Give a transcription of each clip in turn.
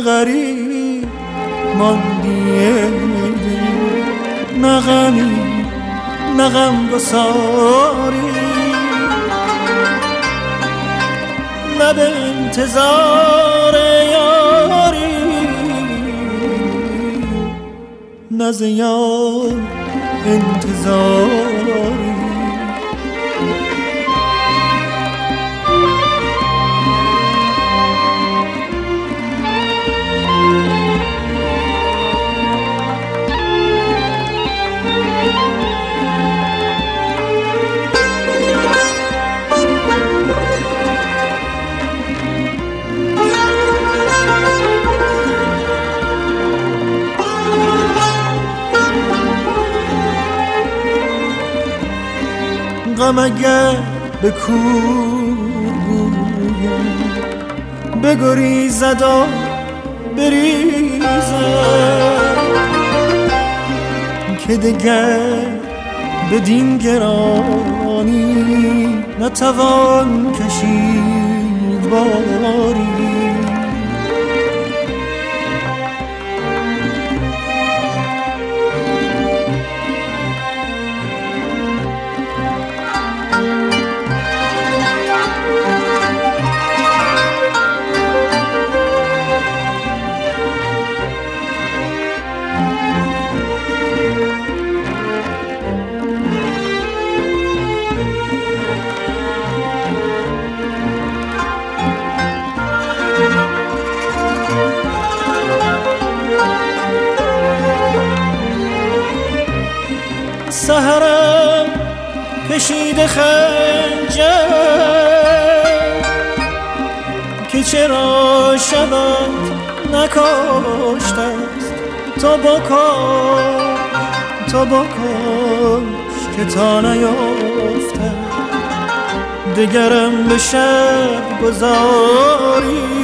غریب ماندی، نه غمی نه غمگساری، نه به انتظار یاری، نه ز یار انتظاری. غم اگر به کور بویم بگریزد و بریزد، که دگر بدین گرانی نتوان کشید باری. سحرم کشیده خنجر که چرا شبت نکاشته است. تو بکش که تا نیافته دگرم به شب گذاری.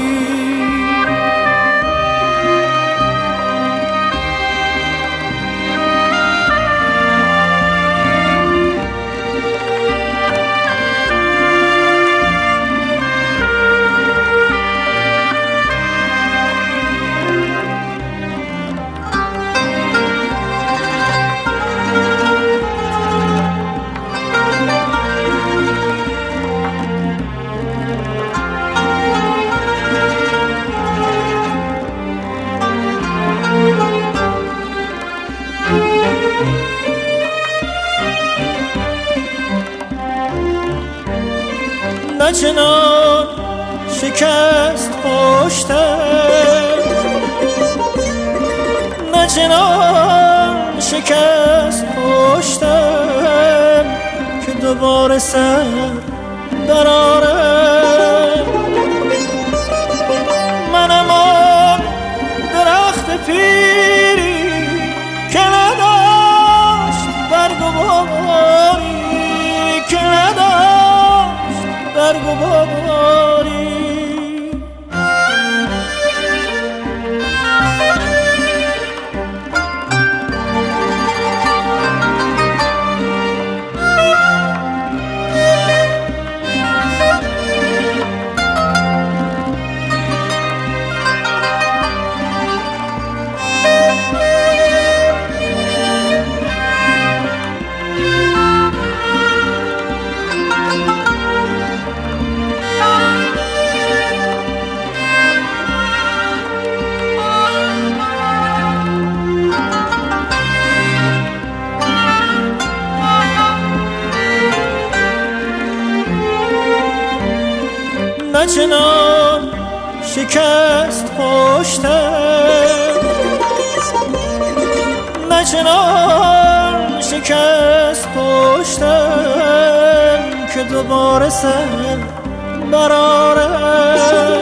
نچنان شکست پشتم، نچنان شکست پشتم که دوباره سر برارم. منم آن درخت پیری که نداشت برگ و باری، که نداشت برگ و باری. نچنان شکست پشتم، نچنان شکست پشتم که دوباره سر برارم.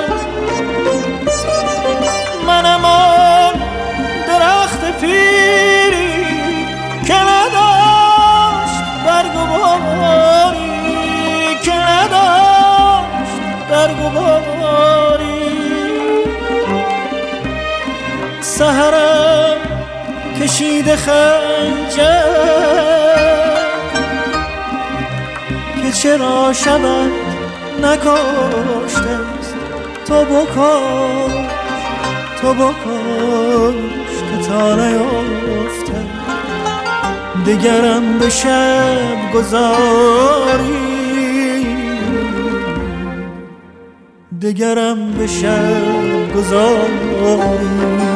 منم آن درخت پیری که نداشت برگ و باری، که نداشت برگ و باری. سحرم کشیده خنجر که چرا شبت نکاشته است. تو تو بکش که تا نیفته دگرم به شب گذاری، دگرم به شب گذاری.